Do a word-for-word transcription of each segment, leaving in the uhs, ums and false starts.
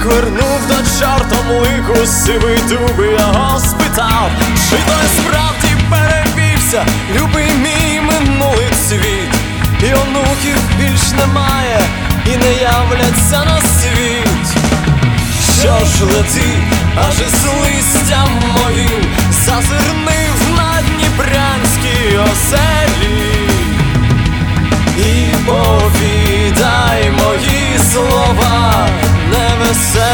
Чоловік вернув до чортом лиху сивий дуб, його спитав, чи той справді перевівся, любий мій минулий цвіт. І онуків більш немає, і не являться на світ. Що ж лети, аж із листям моїм зазирни в надніпрянській оселі і повідай мої слова невеселі.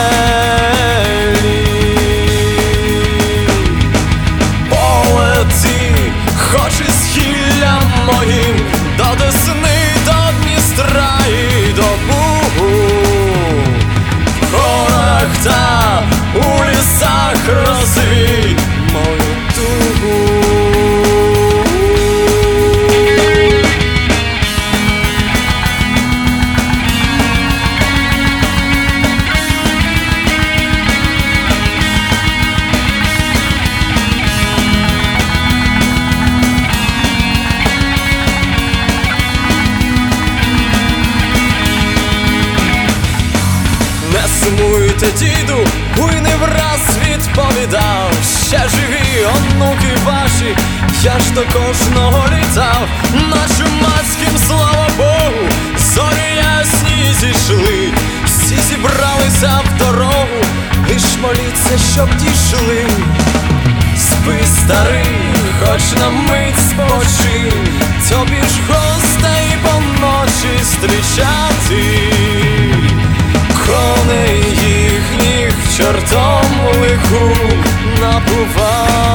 Полети, хоч із хіллям моїм до Десни, до Дністра і до Бугу, в горах та у лісах розвій мою тугу. Сумуйте, діду, буйний враз відповідав, ще живі онуки ваші, я ж до кожного літав. На Чумацькім, слава Богу, зорі ясні зійшли, всі зібралися в дорогу, лиш моліться, щоб дійшли. Спи, старий, хоч на мить спочинь, тобі ж гостей поночі зустрічати. Коней їхніх чортом лиху напував.